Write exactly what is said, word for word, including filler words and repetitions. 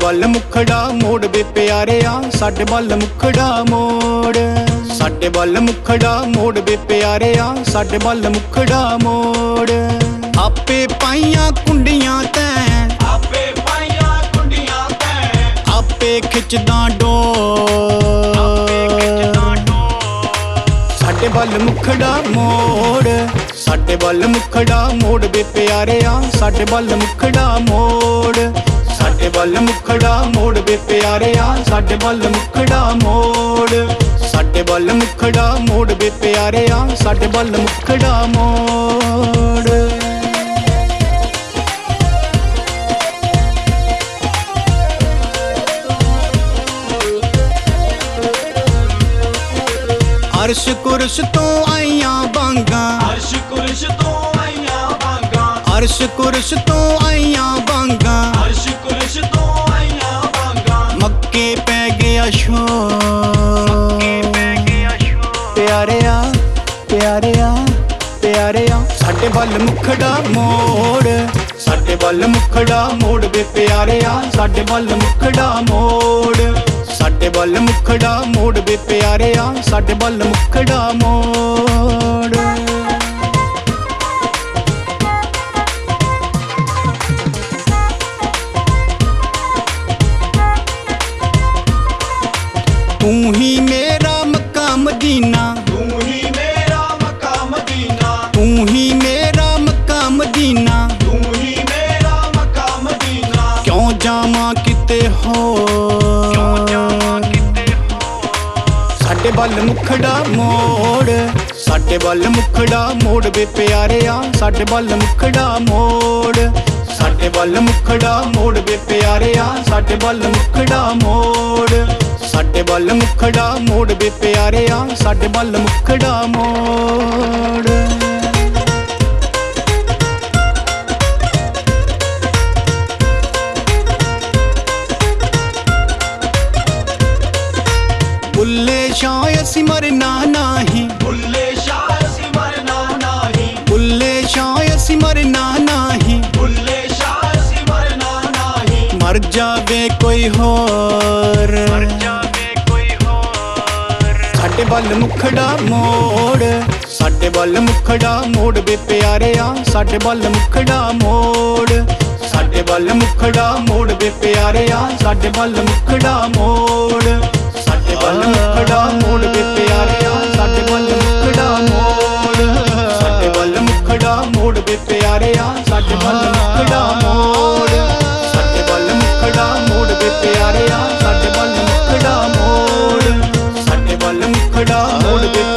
ਵੱਲ ਮੁਖੜਾ ਮੋੜ ਵੇ ਪਿਆਰਿਆ, ਸਾਡੇ ਵੱਲ ਮੁਖੜਾ ਮੋੜ। ਸਾਡੇ ਵੱਲ ਮੁਖੜਾ ਮੋੜ ਵੇ ਪਿਆਰਿਆ, ਸਾਡੇ ਵੱਲ ਮੁਖੜਾ ਮੋੜ। ਆਪੇ ਪਾਈਆਂ ਕੁੰਡੀਆਂ ਤੈਂ, ਆਪੇ ਪਾਈਆਂ ਕੁੰਡੀਆਂ ਤੈਂ, ਆਪੇ ਖਿੱਚਦਾ ਡੋਰ। ਸਾਡੇ ਵੱਲ ਮੁਖੜਾ ਮੋੜ, ਸਾਡੇ ਵੱਲ ਮੁਖੜਾ ਮੋੜ ਵੇ ਪਿਆਰਿਆ, ਸਾਡੇ ਵੱਲ ਮੁਖੜਾ ਮੋੜ। ਸਾਡੇ ਵੱਲ ਮੁਖੜਾ ਮੋੜ ਵੇ ਪਿਆਰਿਆ, ਸਾਡੇ ਵੱਲ ਮੁਖੜਾ ਮੋੜ। ਸਾਡੇ ਵੱਲ ਮੁਖੜਾ ਮੋੜ ਵੇ ਪਿਆਰਿਆ, ਸਾਡੇ ਵੱਲ ਮੁਖੜਾ ਮੋੜ। ਅਰਸ਼ ਕੁਰਸ਼ ਤੋਂ ਆਈਆਂ ਬਾਂਗਾਂ, ਅਰਸ਼ ਕੁਰਸ਼ ਤੋਂ ਆਈਆਂ ਬਾਂਗਾਂ, ਅਰਸ਼ ਕੁਰਸ਼ ਤੋਂ ਆਈਆਂ ਬਾਂਗਾਂ। ਅਰਸ਼ ਕੁਰਸ਼ ਤੋਂ ਆਈਆਂ ਬਾਂਗਾਂ, ਮੱਕੇ ਪੈ ਗਿਆ ਸ਼ੋਰ। ਪਿਆਰਿਆ ਪਿਆਰਿਆ ਪਿਆਰਿਆ, ਸਾਡੇ ਵੱਲ ਮੁਖੜਾ ਮੋੜ, ਸਾਡੇ ਵੱਲ ਮੁਖੜਾ ਮੋੜ ਵੇ ਪਿਆਰਿਆ, ਸਾਡੇ ਵੱਲ ਮੁਖੜਾ ਮੋੜ। ਸਾਡੇ ਵੱਲ ਮੁਖੜਾ ਮੋੜ ਵੇ ਪਿਆਰਿਆ, ਸਾਡੇ ਵੱਲ ਮੁਖੜਾ ਮੋੜ। ਤੂੰ ਹੀ ਮੇਰਾ ਮੱਕਾ ਮਦੀਨਾ, ਤੂੰ ਹੀ ਮੇਰਾ ਮੱਕਾ ਮਦੀਨਾ, ਤੂੰ ਹੀ ਮੇਰਾ ਮੱਕਾ ਮਦੀਨਾ। ਤੂੰ ਹੀ ਮੇਰਾ ਮੱਕਾ ਮਦੀਨਾ। ਕਿਉਂ ਜਾਵਾਂ ਕਿਤੇ ਹੋਰ, ਸਾਡੇ ਵੱਲ ਮੁਖੜਾ ਮੋੜ, ਸਾਡੇ ਵੱਲ ਮੁਖੜਾ ਮੋੜ ਵੇ ਪਿਆਰਿਆ, ਸਾਡੇ ਵੱਲ ਮੁਖੜਾ ਮੋੜ। ਸਾਡੇ ਵੱਲ ਮੁਖੜਾ ਮੋੜ ਵੇ ਪਿਆਰਿਆ, ਸਾਡੇ ਵੱਲ ਮੁਖੜਾ ਮੋੜ। ਸਾਡੇ ਵੱਲ ਮੁਖੜਾ ਮੋੜ ਵੇ ਪਿਆਰਿਆ, ਸਾਡੇ ਵੱਲ ਮੁਖੜਾ ਮੋੜ। ਬੁੱਲੇ ਸ਼ਾਹ ਅਸੀਂ ਮਰਨਾ ਨਹੀਂ, ਬੁੱਲੇ ਸ਼ਾਹ ਅਸੀਂ ਮਰਨਾ ਨਹੀਂ, ਬੁੱਲੇ ਸ਼ਾਹ ਅਸੀਂ ਮਰਨਾ ਨਹੀਂ। ਬੁੱਲੇ ਸ਼ਾਹ ਅਸੀਂ ਮਰਨਾ ਨਹੀਂ। ਮਰ ਜਾਵੇ ਕੋਈ ਹੋਰ, ਸਾਡੇ ਵੱਲ ਮੁਖੜਾ ਮੋੜ, ਸਾਡੇ ਵੱਲ ਮੁਖੜਾ ਮੋੜ ਵੇ ਪਿਆਰਿਆ, ਸਾਡੇ ਵੱਲ ਮੁਖੜਾ ਮੋੜ। ਸਾਡੇ ਵੱਲ ਮੁਖੜਾ ਮੋੜ ਵੇ ਪਿਆਰਿਆ, ਸਾਡੇ ਵੱਲ ਮੁਖੜਾ ਮੋੜ। ਸਾਡੇ ਵੱਲ ਮੁਖੜਾ ਮੋੜ ਵੇ ਪਿਆਰਿਆ, ਸਾਡੇ ਵੱਲ ਮੁਖੜਾ ਮੋੜ। ਸਾਡੇ ਵੱਲ ਮੁਖੜਾ ਮੋੜ ਵੇ ਪਿਆਰਿਆ, ਸਾਡੇ ਵੱਲ ਮੁਖੜਾ ਮੋੜ। ਸਾਡੇ ਵੱਲ ਮੁਖੜਾ ਮੋੜ ਵੇ ਪਿਆਰਿਆ, ਸਾਡੇ ਵੱਲ ਮੁਖੜਾ ਮੋੜ। ਸਾਡੇ ਵੱਲ ਮੁਖੜਾ ਮੋੜ ਵੇ